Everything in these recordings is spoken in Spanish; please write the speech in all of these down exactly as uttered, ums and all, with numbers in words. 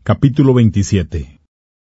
Capítulo veintisiete.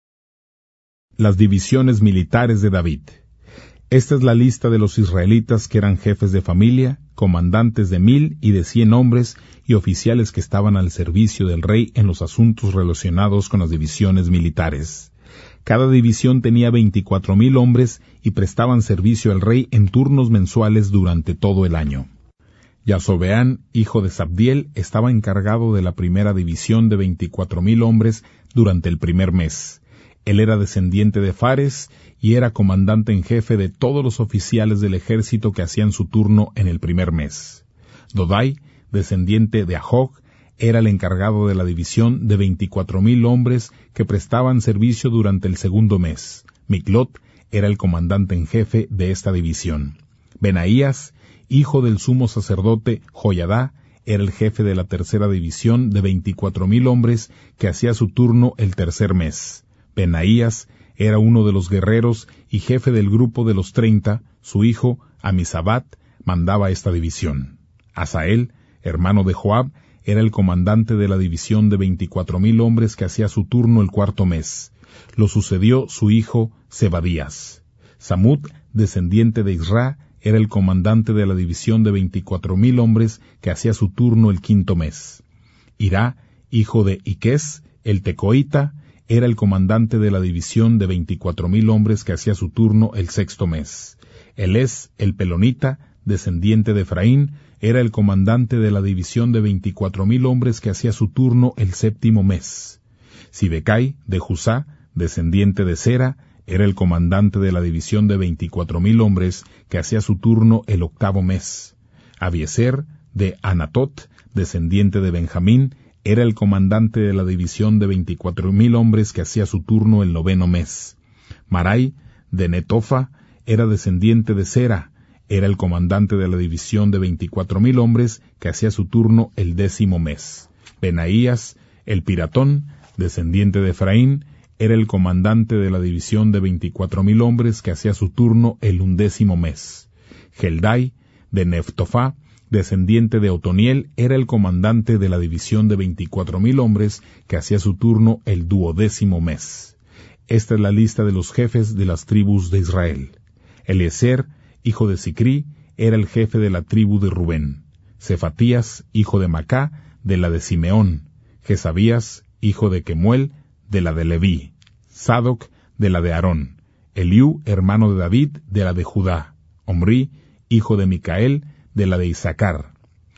Las divisiones militares de David. Esta es la lista de los israelitas que eran jefes de familia, comandantes de mil y de cien hombres y oficiales que estaban al servicio del rey en los asuntos relacionados con las divisiones militares. Cada división tenía veinticuatro mil hombres y prestaban servicio al rey en turnos mensuales durante todo el año. Yasobeán, hijo de Zabdiel, estaba encargado de la primera división de veinticuatro mil hombres durante el primer mes. Él era descendiente de Fares y era comandante en jefe de todos los oficiales del ejército que hacían su turno en el primer mes. Dodai, descendiente de Ahog, era el encargado de la división de veinticuatro mil hombres que prestaban servicio durante el segundo mes. Miclot era el comandante en jefe de esta división. Benaías, hijo del sumo sacerdote Joiadá, era el jefe de la tercera división de veinticuatro mil hombres que hacía su turno el tercer mes. Benaías era uno de los guerreros y jefe del grupo de los treinta. Su hijo, Amisabat, mandaba esta división. Asael, hermano de Joab, era el comandante de la división de veinticuatro mil hombres que hacía su turno el cuarto mes. Lo sucedió su hijo Zebadías. Samud, descendiente de Isra, era el comandante de la división de veinticuatro mil hombres que hacía su turno el quinto mes. Irá, hijo de Iques, el tecoita, era el comandante de la división de veinticuatro mil hombres que hacía su turno el sexto mes. Elés, el pelonita, descendiente de Efraín, era el comandante de la división de veinticuatro mil hombres que hacía su turno el séptimo mes. Sibecai, de Jusá, descendiente de Sera, era el comandante de la división de veinticuatro mil hombres que hacía su turno el octavo mes. Abiezer, de Anatot, descendiente de Benjamín, era el comandante de la división de veinticuatro mil hombres que hacía su turno el noveno mes. Marai, de Netofa, era descendiente de Sera, era el comandante de la división de veinticuatro mil hombres que hacía su turno el décimo mes. Benaías, el piratón, descendiente de Efraín, era el comandante de la división de veinticuatro mil hombres que hacía su turno el undécimo mes. Geldai, de Neftofá, descendiente de Otoniel, era el comandante de la división de veinticuatro mil hombres que hacía su turno el duodécimo mes. Esta es la lista de los jefes de las tribus de Israel. Eliezer, hijo de Sicri, era el jefe de la tribu de Rubén. Cefatías, hijo de Macá, de la de Simeón. Jesabías, hijo de Kemuel, de la de Leví. Sadoc, de la de Aarón. Eliú, hermano de David, de la de Judá. Omri, hijo de Micael, de la de Isacar.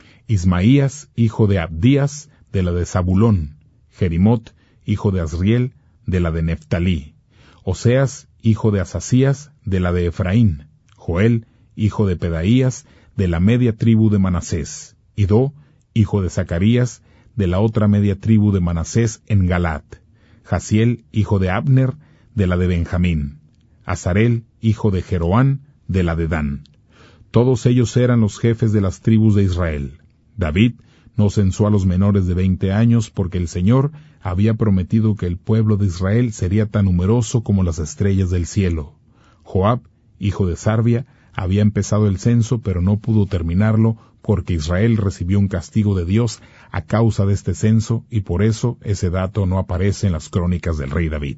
Ismaías, hijo de Abdías, de la de Zabulón. Jerimot, hijo de Azriel, de la de Neftalí. Oseas, hijo de Asasías, de la de Efraín. Joel, hijo de Pedaías, de la media tribu de Manasés. Idó, hijo de Zacarías, de la otra media tribu de Manasés en Galat. Jasiel, hijo de Abner, de la de Benjamín. Azarel, hijo de Jeroán, de la de Dan. Todos ellos eran los jefes de las tribus de Israel. David no censó a los menores de veinte años porque el Señor había prometido que el pueblo de Israel sería tan numeroso como las estrellas del cielo. Joab, hijo de Sarvia, había empezado el censo pero no pudo terminarlo porque Israel recibió un castigo de Dios a causa de este censo y por eso ese dato no aparece en las crónicas del rey David.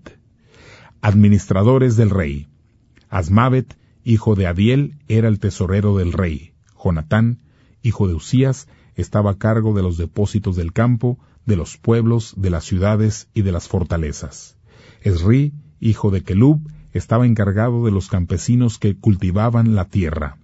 Administradores del rey. Asmavet, hijo de Adiel, era el tesorero del rey. Jonatán, hijo de Usías, estaba a cargo de los depósitos del campo, de los pueblos, de las ciudades y de las fortalezas. Esri, hijo de Kelub, estaba encargado de los campesinos que cultivaban la tierra.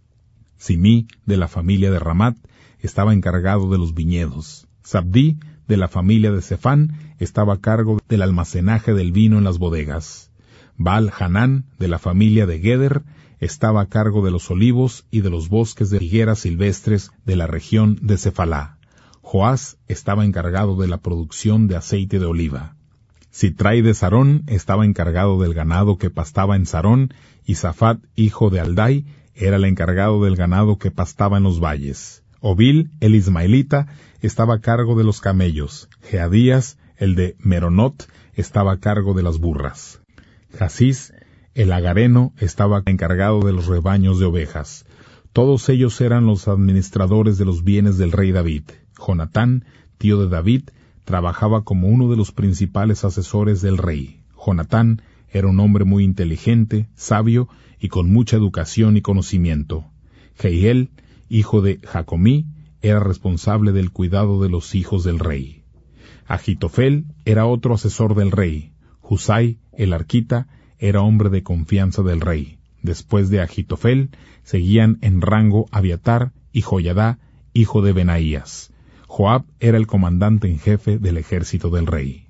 Simí, de la familia de Ramat, estaba encargado de los viñedos. Zabdí, de la familia de Sefán, estaba a cargo del almacenaje del vino en las bodegas. Baal-Hanán, de la familia de Geder, estaba a cargo de los olivos y de los bosques de higueras silvestres de la región de Cefalá. Joás estaba encargado de la producción de aceite de oliva. Sitrai de Sarón estaba encargado del ganado que pastaba en Sarón, y Safat, hijo de Aldai, era el encargado del ganado que pastaba en los valles. Obil, el ismaelita, estaba a cargo de los camellos. Jeadías, el de Meronot, estaba a cargo de las burras. Jasís, el agareno, estaba encargado de los rebaños de ovejas. Todos ellos eran los administradores de los bienes del rey David. Jonatán, tío de David, trabajaba como uno de los principales asesores del rey. Jonatán era un hombre muy inteligente, sabio y con mucha educación y conocimiento. Jehiel, hijo de Jacomí, era responsable del cuidado de los hijos del rey. Agitofel era otro asesor del rey. Husai, el arquita, era hombre de confianza del rey. Después de Agitofel, seguían en rango Abiatar y Joiadá, hijo de Benaías. Joab era el comandante en jefe del ejército del rey.